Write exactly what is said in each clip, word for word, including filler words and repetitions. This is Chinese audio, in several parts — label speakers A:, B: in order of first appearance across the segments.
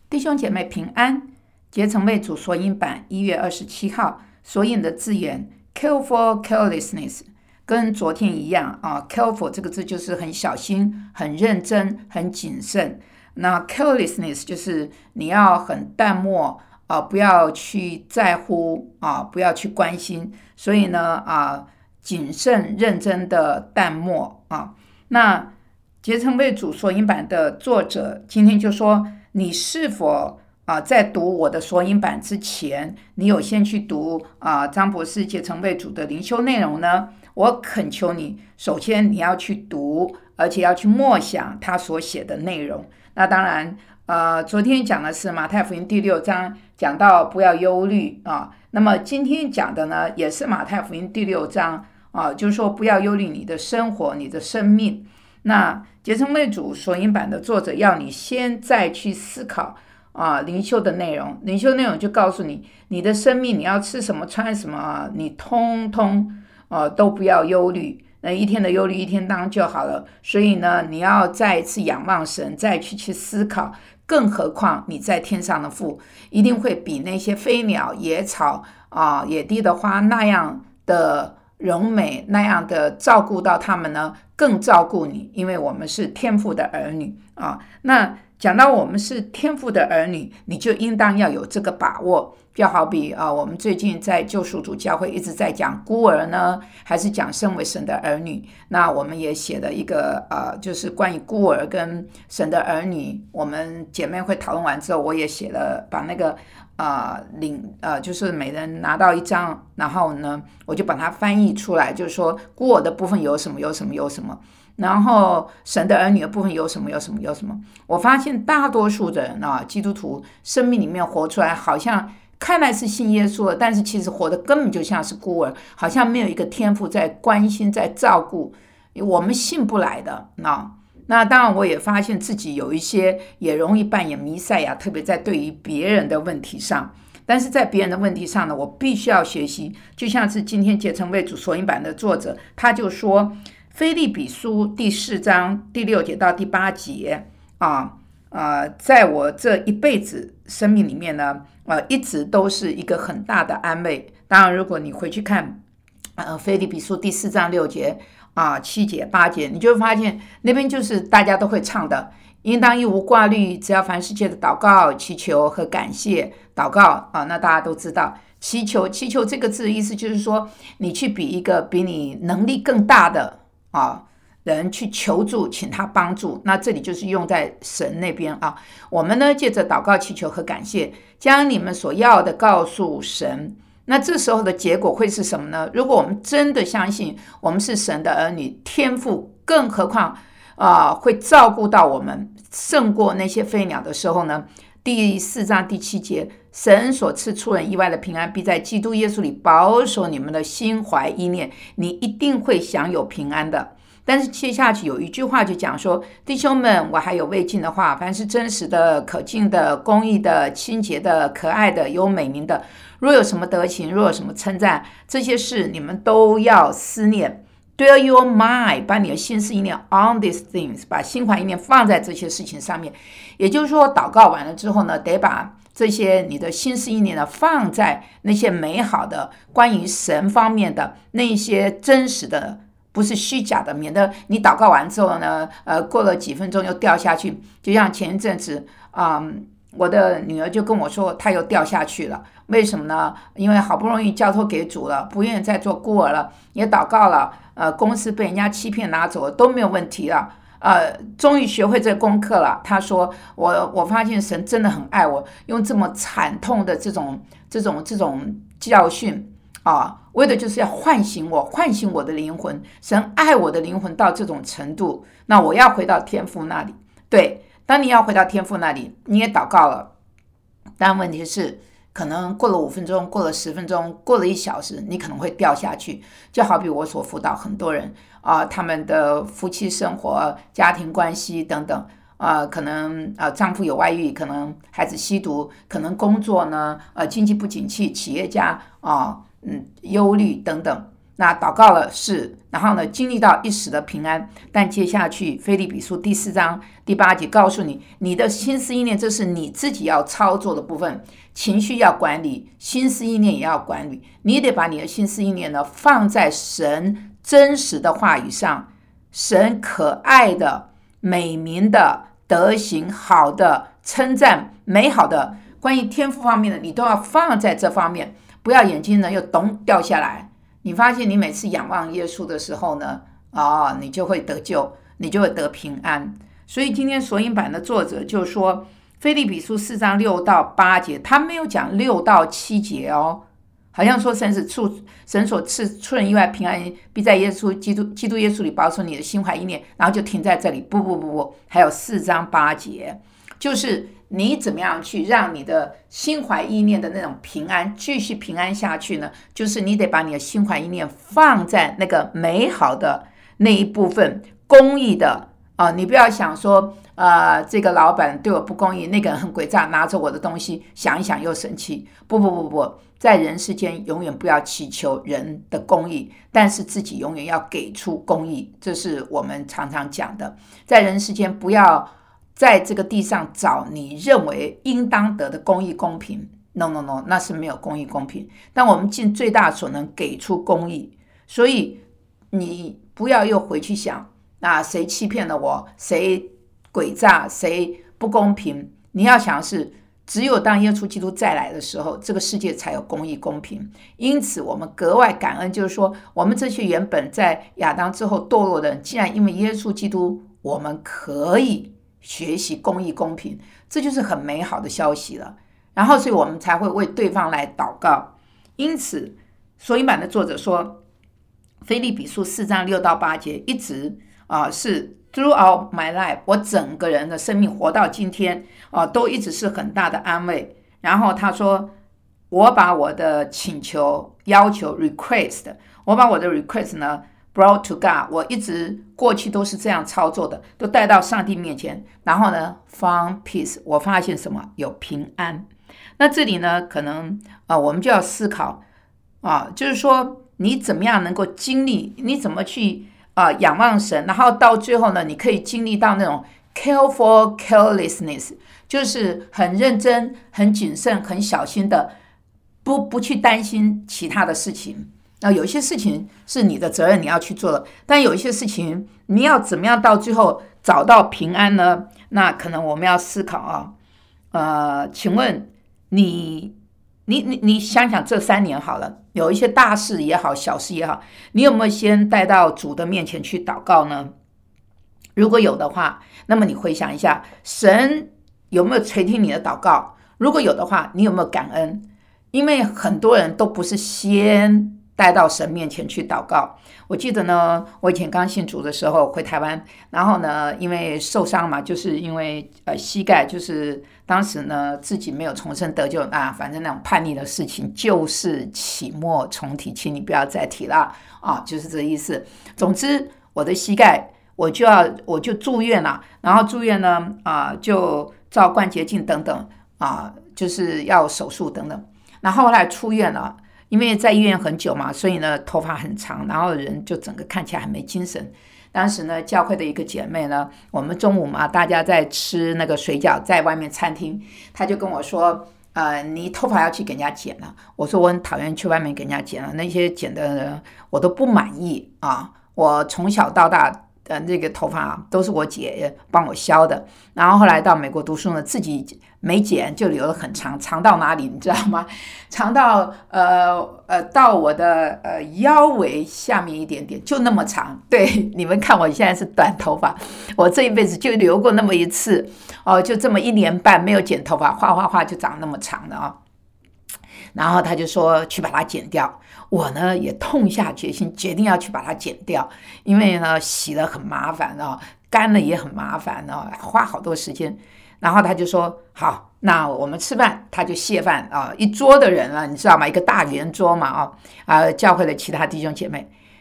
A: 弟兄姐妹平安，结成为主索引版一月二十七号索引的字眼 careful carelessness， 跟昨天一样啊 careful 这个字就是很小心、很认真、很谨慎。那 carelessness 就是你要很淡漠啊，不要去在乎啊，不要去关心。所以呢啊，谨慎、认真的淡漠啊。那结成为主索引版的作者今天就说，你是否啊，在读我的索引版之前，你有先去读啊张博士结成为主的灵修内容呢？我恳求你，首先你要去读，而且要去默想他所写的内容。那当然，呃，昨天讲的是马太福音第六章，讲到不要忧虑啊。那么今天讲的呢，也是马太福音第六章啊，就是说不要忧虑你的生活，你的生命。那结成为主索引版的作者要你先再去思考啊，灵修的内容，灵修内容就告诉你，你的生命你要吃什么穿什么，你通通呃都不要忧虑，那一天的忧虑一天当就好了。所以呢，你要再一次仰望神，再去去思考，更何况你在天上的父，一定会比那些飞鸟、野草啊、野地的花那样的荣美，那样的照顾到他们呢，更照顾你，因为我们是天父的儿女啊。那讲到我们是天父的儿女，你就应当要有这个把握。就好比啊，我们最近在救赎主教会一直在讲孤儿呢，还是讲身为神的儿女。那我们也写了一个呃，就是关于孤儿跟神的儿女，我们姐妹会讨论完之后，我也写了，把那个呃领呃，就是每人拿到一张，然后呢，我就把它翻译出来，就是说孤儿的部分有什么有什么有什么。然后神的儿女的部分有什么有什么有什么。我发现大多数的人啊，基督徒生命里面活出来，好像看来是信耶稣了，但是其实活得根本就像是孤儿，好像没有一个天父在关心在照顾，我们信不来的。那那当然我也发现自己有一些也容易扮演弥赛亚，特别在对于别人的问题上。但是在别人的问题上呢，我必须要学习，就像是今天结成为主索引版的作者，他就说腓立比书第四章第六节到第八节啊，呃，在我这一辈子生命里面呢，呃，一直都是一个很大的安慰。当然，如果你回去看，呃，腓立比书第四章六节啊、七节、八节，你就会发现那边就是大家都会唱的，应当一无挂虑，只要凡世界的祷告、祈求和感谢。祷告啊，那大家都知道。祈求，祈求这个字的意思就是说，你去比一个比你能力更大的啊，人去求助，请他帮助。那这里就是用在神那边啊。我们呢，借着祷告、祈求和感谢，将你们所要的告诉神。那这时候的结果会是什么呢？如果我们真的相信我们是神的儿女，天父，更何况啊、呃，会照顾到我们，胜过那些飞鸟的时候呢？第四章第七节，神所赐出人意外的平安，必在基督耶稣里保守你们的心怀意念，你一定会享有平安的。但是接下去有一句话就讲说，弟兄们，我还有未尽的话，凡是真实的、可敬的、公义的、清洁的、可爱的、有美名的，若有什么德行，若有什么称赞，这些事你们都要思念。Dwell your mind， 把你的心思意念 on these things， 把心怀意念放在这些事情上面。也就是说，祷告完了之后呢，得把这些你的心思意念呢放在那些美好的关于神方面的那些真实的，不是虚假的，免得你祷告完之后呢，呃，过了几分钟又掉下去。就像前一阵子，嗯，我的女儿就跟我说，她又掉下去了。为什么呢？因为好不容易交托给主了，不愿意再做孤儿了，也祷告了，呃，公司被人家欺骗拿走了，都没有问题了。呃，终于学会这个功课了。他说：“我我发现神真的很爱我，用这么惨痛的这种这种这种教训啊，为的就是要唤醒我，唤醒我的灵魂。神爱我的灵魂到这种程度，那我要回到天父那里。对，当你要回到天父那里，你也祷告了，但问题是，可能过了五分钟，过了十分钟，过了一小时，你可能会掉下去。就好比我所辅导很多人啊、呃，他们的夫妻生活、家庭关系等等啊、呃，可能啊、呃、丈夫有外遇，可能孩子吸毒，可能工作呢呃经济不景气，企业家啊、呃、嗯忧虑等等。 那祷告了是，然后呢，经历到一时的平安，但接下去腓立比书第四章第八节告诉你，你的心思意念，这是你自己要操作的部分，情绪要管理，心思意念也要管理，你得把你的心思意念呢放在神真实的话语上，神可爱的、美名的、德行好的、称赞美好的，关于天赋方面的，你都要放在这方面，不要眼睛呢又咚掉下来。你发现你每次仰望耶稣的时候呢，哦，你就会得救，你就会得平安。所以今天索引版的作者就说，腓立比书四章六到八节，他没有讲六到七节哦，好像说神是赐神所赐出人意外平安，必在耶稣基督基督耶稣里保守你的心怀意念，然后就停在这里。不不不不，还有四章八节，就是你怎么样去让你的心怀意念的那种平安继续平安下去呢？就是你得把你的心怀意念放在那个美好的那一部分，公义的啊，你不要想说，呃，这个老板对我不公义，那个人很诡诈，拿着我的东西，想一想又生气。不不不不，在人世间永远不要祈求人的公义，但是自己永远要给出公义，这是我们常常讲的。在人世间不要在这个地上找你认为应当得的公义公平 ，no no no， 那是没有公义公平。但我们尽最大所能给出公义，所以你不要又回去想，那谁欺骗了我，谁诡诈，谁不公平？你要想的是，只有当耶稣基督再来的时候，这个世界才有公义公平。因此，我们格外感恩，就是说，我们这些原本在亚当之后堕落的人，既然因为耶稣基督，我们可以学习公义公平，这就是很美好的消息了。然后，所以我们才会为对方来祷告。因此，索引版的作者说，腓立比书四章六到八节一直啊、呃、是 throughout my life， 我整个人的生命活到今天啊、呃、都一直是很大的安慰。然后他说，我把我的请求、要求 request， 我把我的 request 呢brought to God， 我一直过去都是这样操作的，都带到上帝面前，然后呢 found peace， 我发现什么？有平安。那这里呢，可能啊、呃，我们就要思考啊，就是说你怎么样能够经历，你怎么去啊、呃、仰望神，然后到最后呢，你可以经历到那种 careful carelessness， 就是很认真、很谨慎、很小心的，不不去担心其他的事情。那有一些事情是你的责任，你要去做的，但有一些事情你要怎么样到最后找到平安呢？那可能我们要思考啊，呃，请问你，你你你想想这三年好了，有一些大事也好，小事也好，你有没有先带到主的面前去祷告呢？如果有的话，那么你回想一下，神有没有垂听你的祷告？如果有的话，你有没有感恩？因为很多人都不是先带到神面前去祷告。我记得呢，我以前刚信主的时候回台湾，然后呢，因为受伤嘛，就是因为呃膝盖，就是当时呢自己没有重生得救啊，反正那种叛逆的事情，旧事起末重提，请你不要再提了啊，就是这意思。总之，我的膝盖我就要我就住院了，然后住院呢啊就照关节镜等等啊，就是要手术等等。然后后来出院了。因为在医院很久嘛，所以呢头发很长，然后人就整个看起来很没精神。当时呢教会的一个姐妹呢，我们中午嘛大家在吃那个水饺，在外面餐厅，她就跟我说，呃，你头发要去给人家剪了。我说我很讨厌去外面给人家剪了，那些剪的人我都不满意啊。我从小到大的那个头发都是我姐帮我削的，然后后来到美国读书呢，自己没剪就留得很长，长到哪里你知道吗？长到呃呃到我的呃腰围下面一点点，就那么长。对，你们看我现在是短头发，我这一辈子就留过那么一次哦，就这么一年半没有剪头发，哗哗哗就长那么长的啊、哦。然后他就说去把它剪掉，我呢也痛下决心，决定要去把它剪掉，因为呢洗了很麻烦哦，干了也很麻烦哦，花好多时间。然后他就说好，那我们吃饭，他就谢饭啊、呃，一桌的人了，你知道吗？一个大圆桌嘛啊啊、呃，教会的其他弟兄姐妹，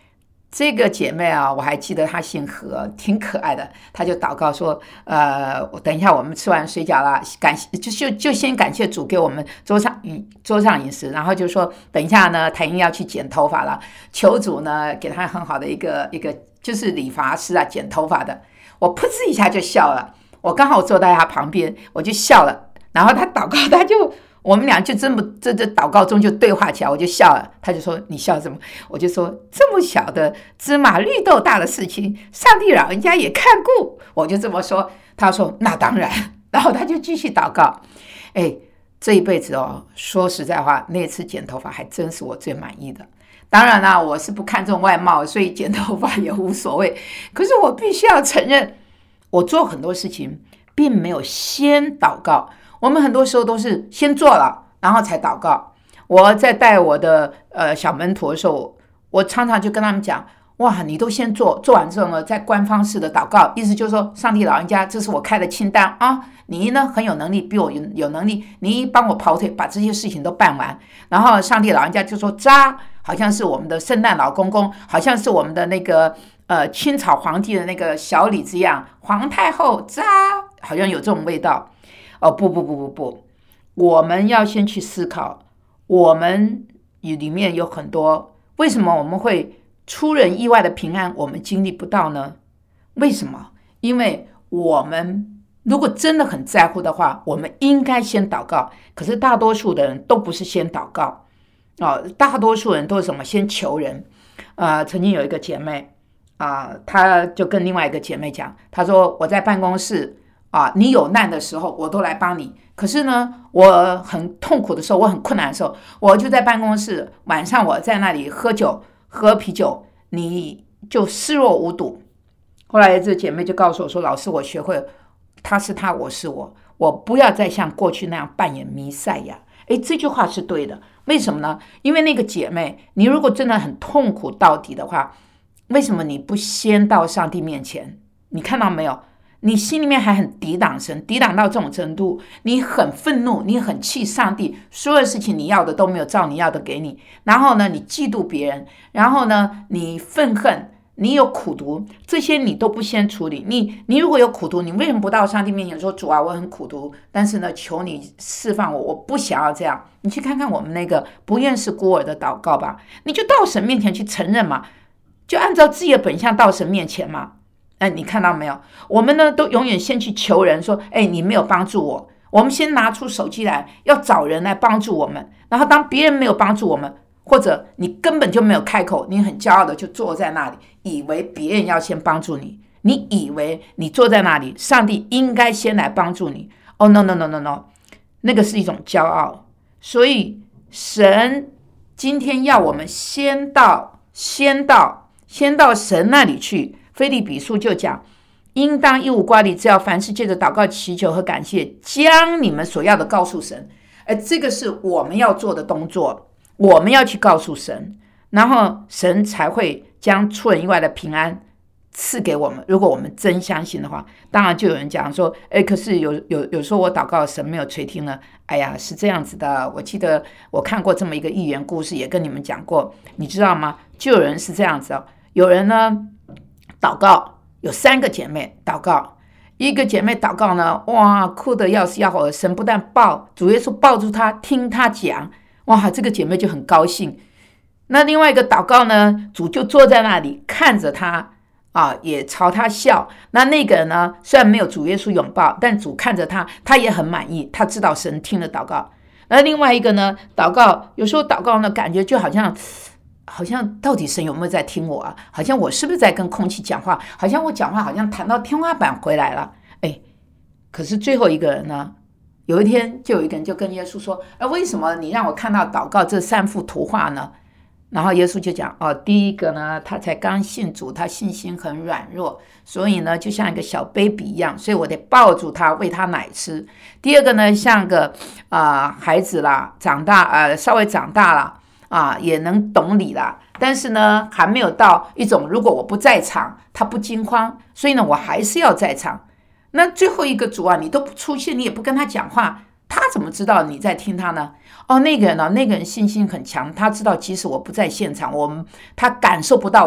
A: 这个姐妹啊，我还记得她姓何，挺可爱的。她就祷告说：“呃，等一下我们吃完水饺了，感就就就先感谢主给我们桌上桌上饮食，然后就说等一下呢，台英要去剪头发了，求主呢给她很好的一个一个就是理发师啊，剪头发的。”我噗嗤一下就笑了，我刚好坐在她旁边，我就笑了。然后她祷告，她就。我们俩就这么这这祷告中就对话起来，我就笑了。他就说：“你笑什么？”我就说：“这么小的芝麻绿豆大的事情，上帝老人家也看顾。”我就这么说。他说：“那当然。”然后他就继续祷告。哎，这一辈子哦，说实在话，那次剪头发还真是我最满意的。当然啦，我是不看重外貌，所以剪头发也无所谓。可是我必须要承认，我做很多事情并没有先祷告。我们很多时候都是先做了，然后才祷告。我在带我的呃小门徒的时候，我常常就跟他们讲：哇，你都先做，做完之后呢，在官方式的祷告，意思就是说，上帝老人家，这是我开的清单啊，你呢很有能力，比我有有能力，你帮我跑腿，把这些事情都办完。然后上帝老人家就说：渣，好像是我们的圣诞老公公，好像是我们的那个呃清朝皇帝的那个小李子一样，皇太后渣，好像有这种味道。哦，不不不不不，我们要先去思考，我们里面有很多，为什么我们会出人意外的平安，我们经历不到呢？为什么？因为我们如果真的很在乎的话，我们应该先祷告。可是大多数的人都不是先祷告，哦，大多数人都是什么？先求人。呃，曾经有一个姐妹啊、呃，她就跟另外一个姐妹讲，她说我在办公室。啊，你有难的时候，我都来帮你。可是呢，我很痛苦的时候，我很困难的时候，我就在办公室，晚上我在那里喝酒，喝啤酒，你就视若无睹。后来这姐妹就告诉我说：“老师，我学会了，他是他，我是我，我不要再像过去那样扮演弥赛亚。”诶，这句话是对的。为什么呢？因为那个姐妹，你如果真的很痛苦到底的话，为什么你不先到上帝面前？你看到没有？你心里面还很抵挡神，抵挡到这种程度，你很愤怒，你很气上帝，所有事情你要的都没有照你要的给你。然后呢，你嫉妒别人，然后呢，你愤恨，你有苦毒，这些你都不先处理。你你如果有苦毒，你为什么不到上帝面前说：“主啊，我很苦毒，但是呢，求你释放我，我不想要这样。”你去看看我们那个不愿是孤儿的祷告吧，你就到神面前去承认嘛，就按照自己的本相到神面前嘛。哎，你看到没有？我们呢都永远先去求人说：“哎，你没有帮助我。”我们先拿出手机来，要找人来帮助我们。然后当别人没有帮助我们，或者你根本就没有开口，你很骄傲的就坐在那里，以为别人要先帮助你。你以为你坐在那里，上帝应该先来帮助你。哦、oh, ，no no no no no， 那个是一种骄傲。所以神今天要我们先到，先到，先到神那里去。腓立比书就讲，应当一无挂虑，只要凡事借着祷告祈求和感谢，将你们所要的告诉神。而这个是我们要做的动作，我们要去告诉神，然后神才会将出人意外的平安赐给我们。如果我们真相信的话，当然就有人讲说：“哎，可是有有有时候我祷告神没有垂听了。”哎呀，是这样子的。我记得我看过这么一个寓言故事，也跟你们讲过，你知道吗？就有人是这样子哦，有人呢。祷告，有三个姐妹祷告，一个姐妹祷告呢，哇，哭得要死要活，神不但抱主耶稣抱住她，听她讲，哇，这个姐妹就很高兴。那另外一个祷告呢，主就坐在那里看着她啊，也朝她笑。那那个人呢，虽然没有主耶稣拥抱，但主看着她，她也很满意，她知道神听了祷告。那另外一个呢，祷告有时候祷告呢，感觉就好像。好像到底神有没有在听我啊？好像我是不是在跟空气讲话？好像我讲话好像弹到天花板回来了。哎，可是最后一个人呢？有一天就有一个人就跟耶稣说：“哎，为什么你让我看到祷告这三幅图画呢？”然后耶稣就讲：“哦，第一个呢，他才刚信主，他信心很软弱，所以呢，就像一个小 baby 一样，所以我得抱住他，喂他奶吃。第二个呢，像个啊、呃、孩子啦，长大呃稍微长大了。”啊，也能懂理啦，但是呢，还没有到一种如果我不在场，他不惊慌，所以呢，我还是要在场。那最后一个主啊，你都不出现，你也不跟他讲话，他怎么知道你在听他呢？哦，那个人呢、啊，那个人信心很强，他知道即使我不在现场，我他感受不到我，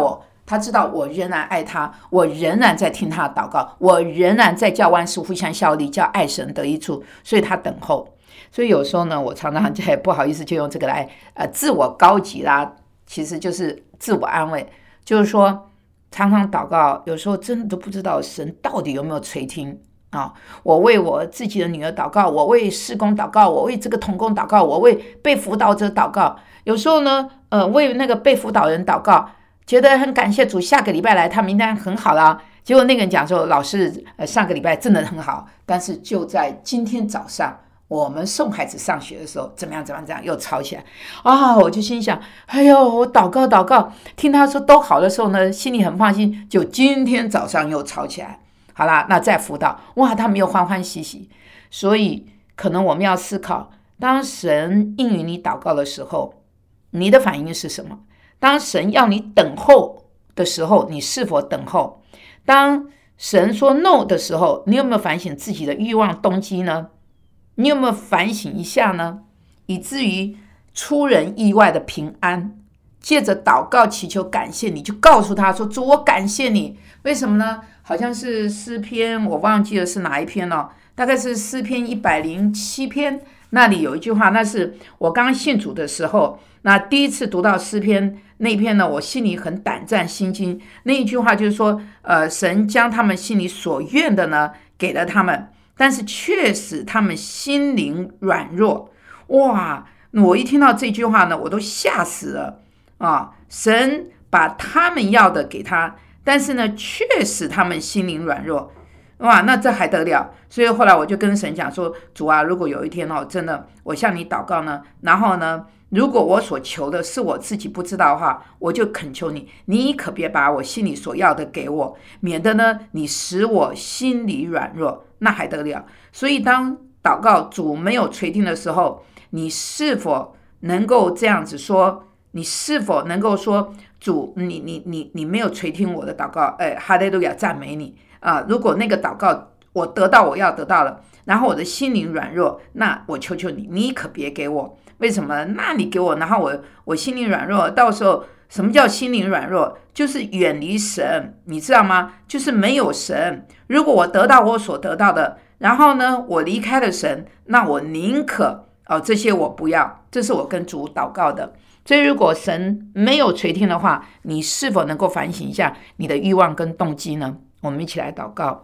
A: 他知道我仍然爱他，我仍然在听他的祷告，我仍然在叫万事互相效力，叫爱神得益处，所以他等候。所以有时候呢，我常常也不好意思就用这个来呃自我高级啦，其实就是自我安慰，就是说常常祷告，有时候真的都不知道神到底有没有垂听啊！我为我自己的女儿祷告，我为事工祷告，我为这个同工祷告，我为被辅导者祷告。有时候呢，呃，为那个被辅导人祷告，觉得很感谢主，下个礼拜来他明天很好啦。结果那个人讲说，老师，呃，上个礼拜真的很好，但是就在今天早上，我们送孩子上学的时候，怎么样怎么样怎么样又吵起来啊！我就心想，哎呦，我祷告祷告，听他说都好的时候呢，心里很放心，就今天早上又吵起来。好啦，那再辅导，哇，他们又欢欢喜喜。所以可能我们要思考，当神应允你祷告的时候，你的反应是什么？当神要你等候的时候，你是否等候？当神说 no 的时候，你有没有反省自己的欲望动机呢？你有没有反省一下呢？以至于出人意外的平安，借着祷告祈求感谢，你就告诉他说，主，我感谢你。为什么呢？好像是诗篇，我忘记了是哪一篇了，大概是诗篇一百零七篇，那里有一句话，那是我刚信主的时候，那第一次读到诗篇那一篇呢，我心里很胆战心惊。那一句话就是说，呃，神将他们心里所愿的呢给了他们，但是却使他们心灵软弱。哇，我一听到这句话呢，我都吓死了啊！神把他们要的给他，但是呢，却使他们心灵软弱。哇，那这还得了？所以后来我就跟神讲说，主啊，如果有一天哦，真的我向你祷告呢，然后呢，如果我所求的是我自己不知道的话，我就恳求你，你可别把我心里所要的给我，免得呢，你使我心里软弱，那还得了？所以当祷告主没有垂听的时候，你是否能够这样子说？你是否能够说，主，你你你你没有垂听我的祷告？哎，哈利路亚，赞美你啊、呃！如果那个祷告我得到我要得到了，然后我的心灵软弱，那我求求你，你可别给我。为什么？那你给我，然后我我心灵软弱，到时候什么叫心灵软弱？就是远离神，你知道吗？就是没有神。如果我得到我所得到的，然后呢，我离开了神，那我宁可哦，这些我不要。这是我跟主祷告的。所以如果神没有垂听的话，你是否能够反省一下你的欲望跟动机呢？我们一起来祷告。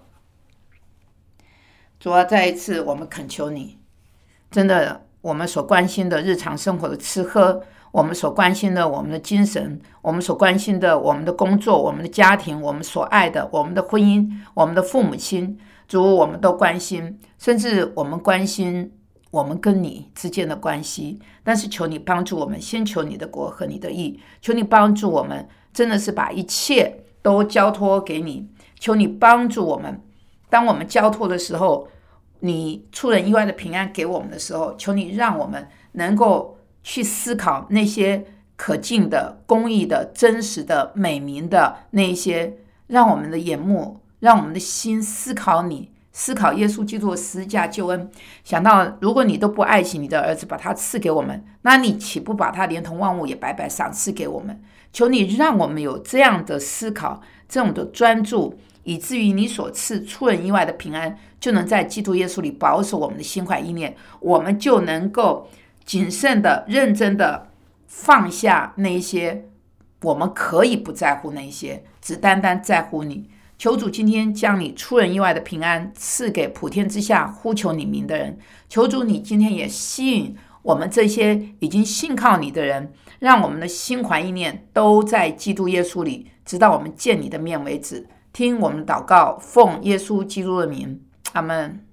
A: 主啊，再一次我们恳求你，真的，我们所关心的日常生活的吃喝，我们所关心的我们的精神，我们所关心的我们的工作，我们的家庭，我们所爱的我们的婚姻，我们的父母亲，主，我们都关心，甚至我们关心我们跟你之间的关系。但是求你帮助我们，先求你的国和你的义，求你帮助我们，真的是把一切都交托给你。求你帮助我们，当我们交托的时候，你出人意外的平安给我们的时候，求你让我们能够去思考那些可敬的、公义的、真实的、美名的那一些，让我们的眼目，让我们的心思考你，思考耶稣基督的十字架救恩。想到如果你都不爱惜你的儿子，把他赐给我们，那你岂不把他连同万物也白白赏赐给我们？求你让我们有这样的思考，这种的专注，以至于你所赐出人意外的平安，就能在基督耶稣里保守我们的心怀意念，我们就能够谨慎的、认真的放下那些我们可以不在乎那些，只单单在乎你。求主今天将你出人意外的平安赐给普天之下呼求你名的人。求主你今天也吸引我们这些已经信靠你的人，让我们的心怀意念都在基督耶稣里，直到我们见你的面为止。听我们祷告，奉耶稣基督的名，阿们。